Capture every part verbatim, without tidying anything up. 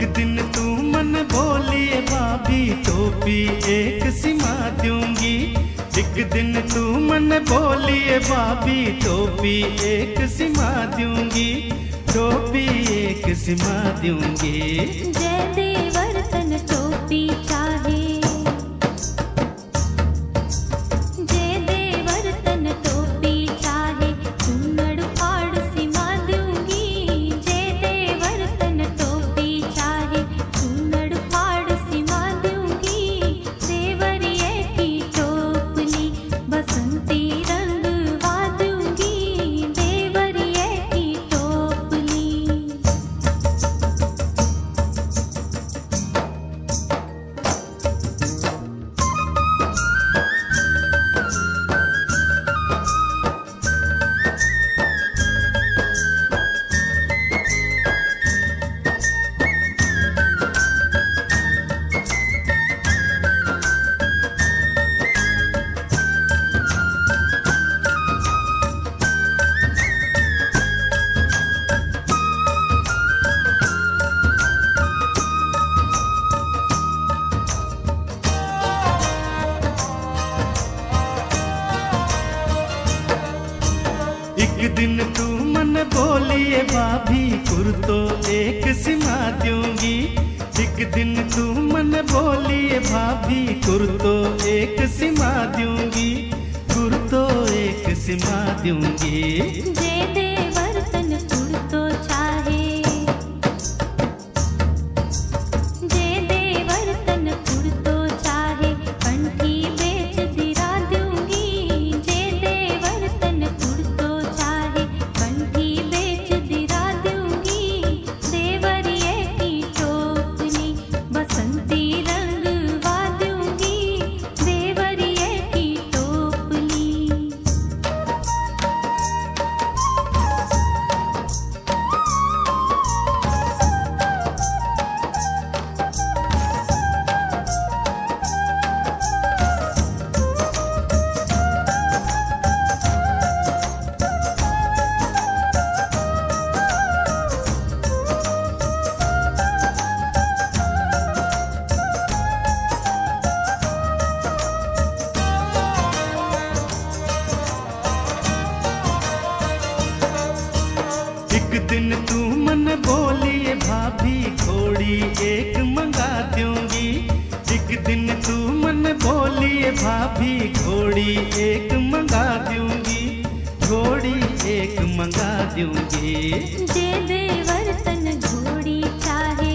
दिन तू मन बोलिए भाभी टोपी एक सिमा दूंगी। एक दिन तू मन बोलिए भाभी टोपी एक सिमा दूंगी। टोपी एक सिमा दूंगी। जय देवर तन टोपी चाहे, जय देवर तन टोपी चाहे, चुन्नड़ फाड़ सिमा दूंगी। जय देवर तन टोपी चाहे, चुन्नड़ फाड़ सिमा दूंगी। देवरिये की टोपली बसंती रंगवा दूंगी। देवरिये की टोपली। एक दिन तू मन बोलिए भाभी कुर्तो एक सिमा दूंगी। एक दिन तू मन बोलिए भाभी कुर्तो एक सिमा दूंगी। कुर्तो एक सिमा दूंगी। जय देवर तन कुर्तो चाहे, जय देवर तन कुर्तो चाहे, कंठी बेच दिरा दूंगी। जय देवर तन कुर्तो चाहे, कंठी बेच दिरा दूंगी। देवरिये की टोपली बसंती रंगवा दूंगी। देवरिये की टोपली। एक दिन तू मन बोलिए भाभी घोड़ी एक मंगा दूंगी। एक दिन तू मन बोलिए भाभी घोड़ी एक मंगा दूंगी। घोड़ी एक मंगा दूंगी। जय देवर तन घोड़ी चाहे,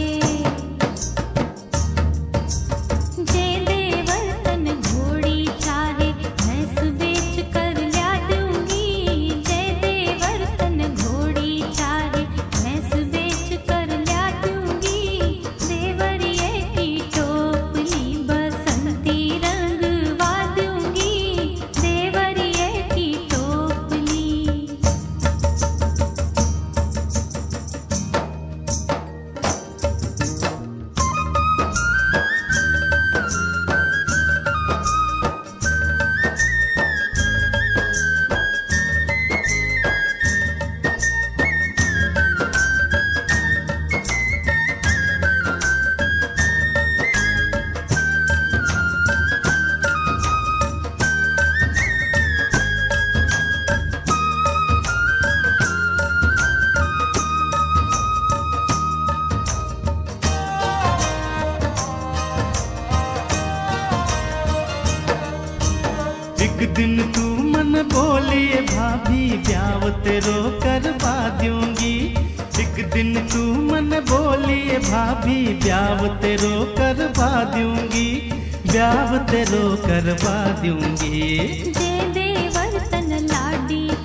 जय देवर तन घोड़ी चाहे, भैंस बेच कर ला दूंगी। जय देवर तन घोड़ी चाहे, भैंस बेच कर ला दूंगी। देवरिये की टोपली बसंती रंगवा दूंगी। देवरिये की टोपली। एक दिन तू मन बोलिए भाभी ब्याह तेरो करवा दूंगी। एक दिन तू मन बोलिए भाभी ब्याह तेरो करवा दूंगी। ब्याह तेरो करवा दूंगी। जय देवर तन लाडी